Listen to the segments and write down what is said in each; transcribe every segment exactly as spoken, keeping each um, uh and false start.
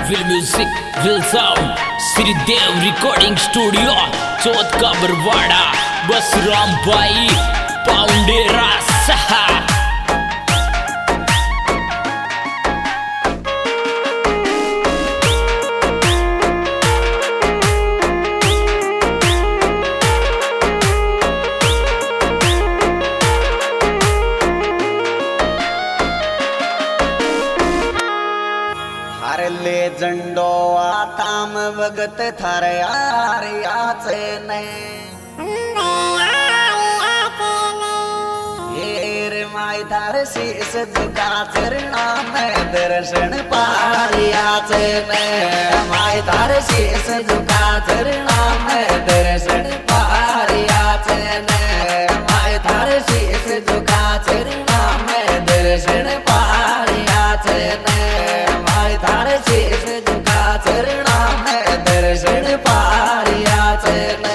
Will music विल sound Shridev recording studio Chauth Ka Barwara बस राम भाई पाउंडेरा सहा। ले झंडो आताम वगत थारे यार याचे ने येर माय थार शीस झुका चरणा में दर्शन पारियाचे ने माय थार शीस झुका चरणा में दर्शन पारियाचे ने माय थार शीस झुका चरणा में दर्शन पारियाचे ने थारे शीश झुका चरणा में दर्शन पारियाचे ने।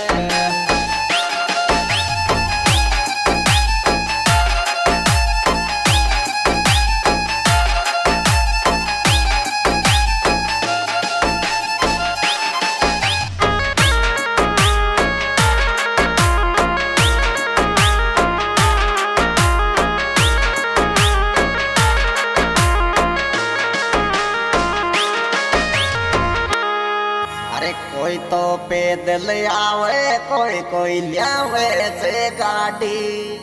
कोई तो पैदल आवे कोई कोई ल्यावे से गाड़ी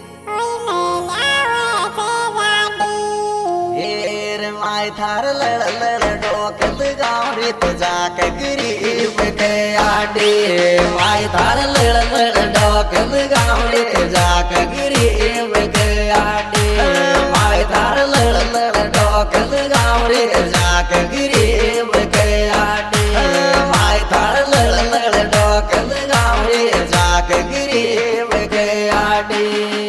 हेर माय थार लड़ लड़ डोकल गावरी तो जाके गरीब के आडी माय थार लड़ लड़ डोकल गावरी तो जाके गरीब के आडी माय थार लड़ लड़ डोकल गावरी तो जाके गरीब के आडी माय थार लड़ लड़ डोकल गावरी जाके गरीब के आडी।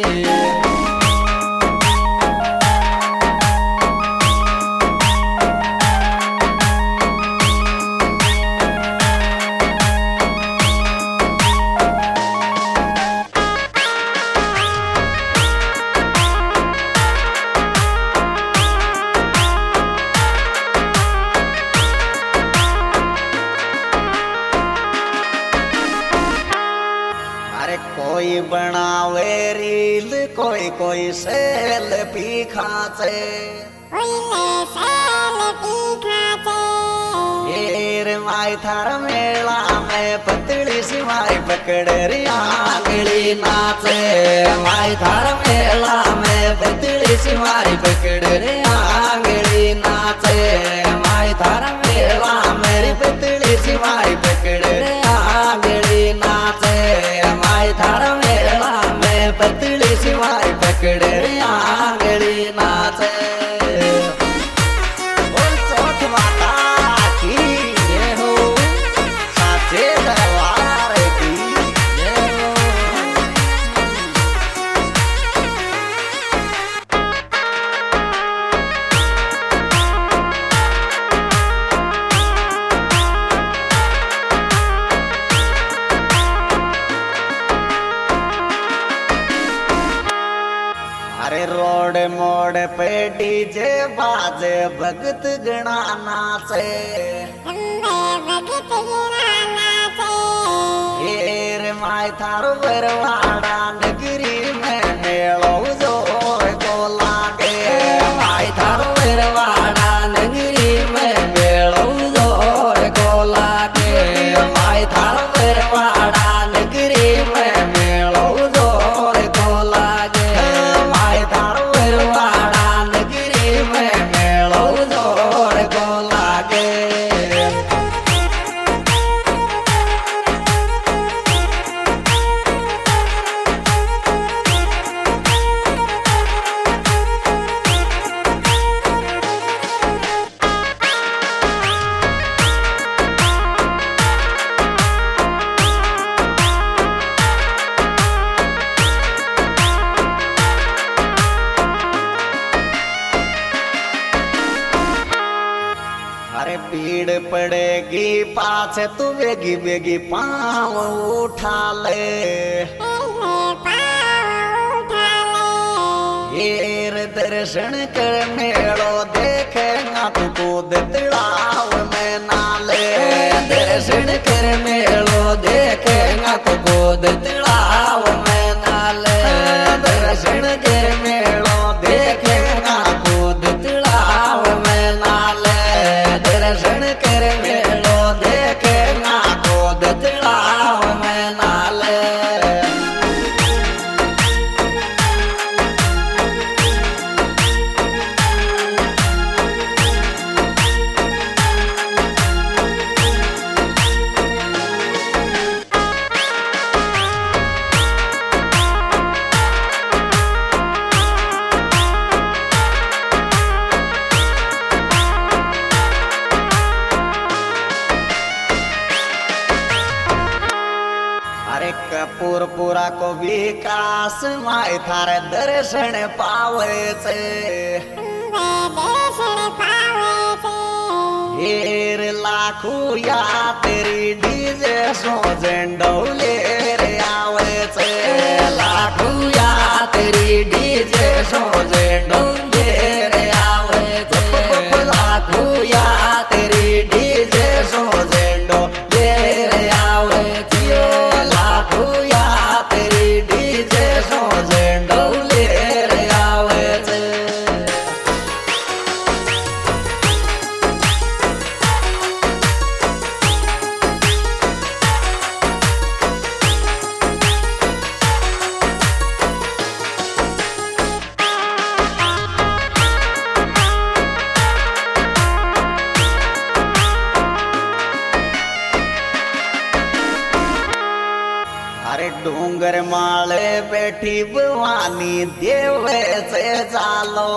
कोई बनावे रील कोई कोई सेल्फी खाचे हेर माय थार मेला में पतली सी माय पकड़ री आंगली नाचे माय थार मेला में पतली सी माय पकड़ री आंगली नाचे माय थार मेला मेरी पतली सी माय पकड़ री आंगली नाचे माय थार मेला में पतली सी माय पकड़ री आंगली नाचे। बोल चौथ माता की जय हो साचे दरबार की जय हो। अरे रोड मोड़ पे डीजे बाजे भगत गणा नाचे हेर माय थारो बरवाड़ा नगरी में मेलो जोर को लागे माय थारो बरवाड़ा नगरी में मेलो जोर को लागे माय थारो बरवाड़ा नगरी में मेलो जोर को लागे माय थारो बरवाड़ा नगरी में मेलो जोर को लागे। अरे भीड़ पड़ेगी पाछे तू बेगी बेगी पाँव उठा ले हेर दर्शन कर मेड़ो देखेगा तू कूद तलाव में कर मेलो देखे ना को दतड़ाव में नाले। अरे कपूरपुरा को विकास माय थारे दर्शन पावे छे। हेर लाखू या तेरी डीजे सो झंडौले रे आवे छे। लाखू या तेरी डीजे सो झंडौले रे आवे छे। लाखू या तेरी डीजे सो झंडौले रे आवे छे। लाखू या तेरी डीजे सो झंडौले रे आवे छे। अरे डोंगर माळे बैठी भवानी देवे से चालो।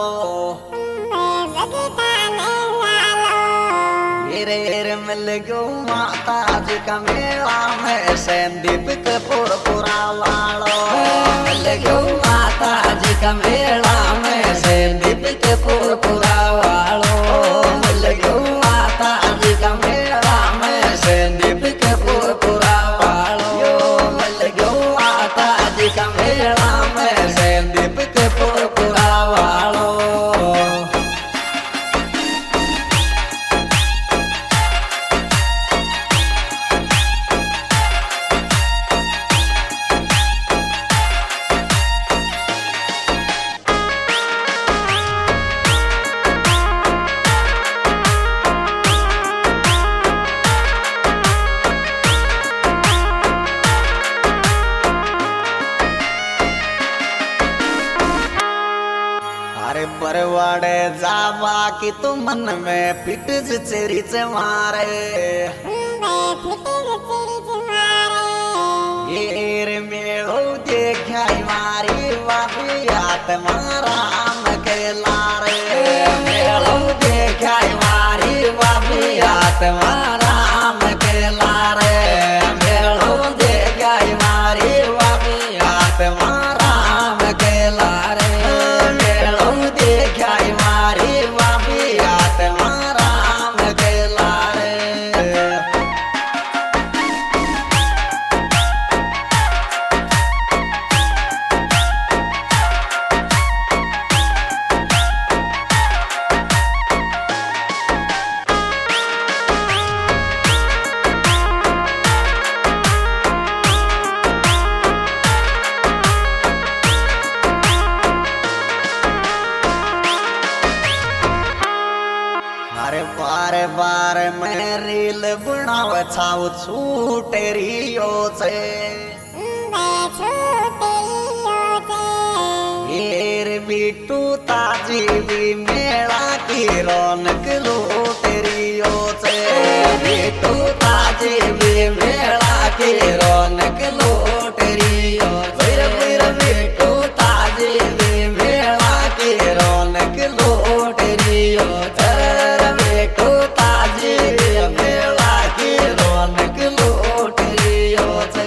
मेरे रे मिल गो माता जी का मेला में संदीप कपूरपुरा वालो। मिल गो माता जी का मेला में संदीप कपूरपुरा वालो। मिल गो माता जी का मेला में संदीप कपूरपुरा वालो। का मेला में संदीप कपूरपुरा वालो। अरे परवाड़े जावा कि तू मन में पिटज चेरीच मारे। येर मेलो देखा मारी वापी आत्मा राम के लारे। मेलो देखा मारी वापी आत्मा राम के लारे। मेलो देखा मारी वापी आत्मा राम के लारे। देखा मारी वापी आत्मा राम के लारे। अरे बार बार मैं रील बनाव छाव छूटेरियो से। येर बिट्टू ताजी भी मेला की रौनक लूटेरियो से। बिट्टू ताजी भी मेला की रौनक लूटेरियो से। फिर बिट्टू ताजी भी मेला की रौनक लूटेरियो से। मेला की रौनक लूटेरियो से।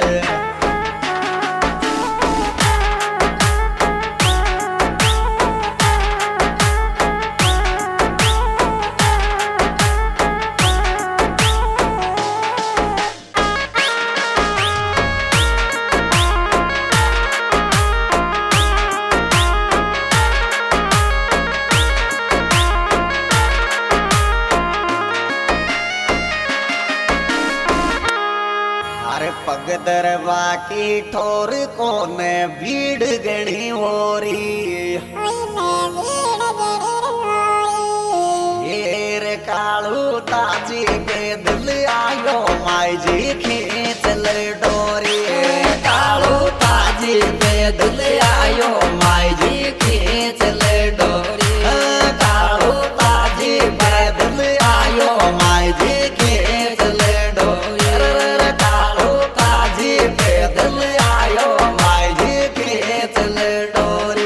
पग दरबा की ठोर कोने भीड़ गणी होरी। हेर कालू ताजी पे दिल आयो माई जी खींच ले डोरी कालू ताजी पे दिल आयो माई जी खींच ले डोरी कालू ताजी पे दिल आयो माई जी खींच ले डोरी कालू ताजी पे दिल आयो माई जी खींच ले डोरी।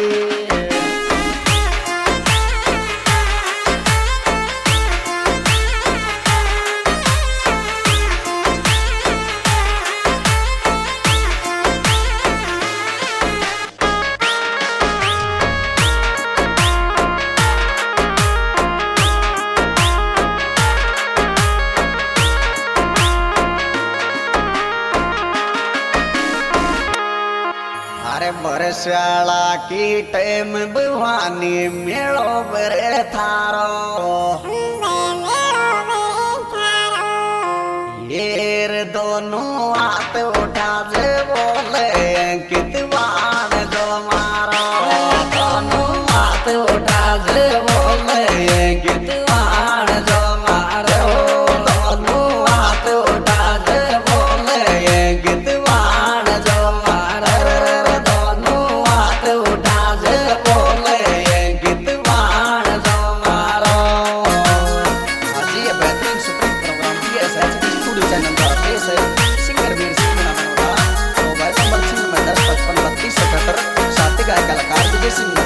अरे बरसाला की टाइम भवानी मेड़ो बरे थारो येर दोनों हाथ उठा जे बोले कितवान जो मारो दोनों हाथ उठा जे बोले कितवान जो मारो दोनों हाथ उठा जे बोले कितवान जो मारो दोनों हाथ उठा जे बोले कितवान जो मारो। आज ये बेहतरीन सुपर प्रोग्राम किया है स्टूडियो चैनल पर पेश है सिंगर वीर सिंह नाम होगा मोबाइल नंबर छियानवे दस पचपन बत्तीस सतहत्तर साथी गायक कलाकार विजय सिंह।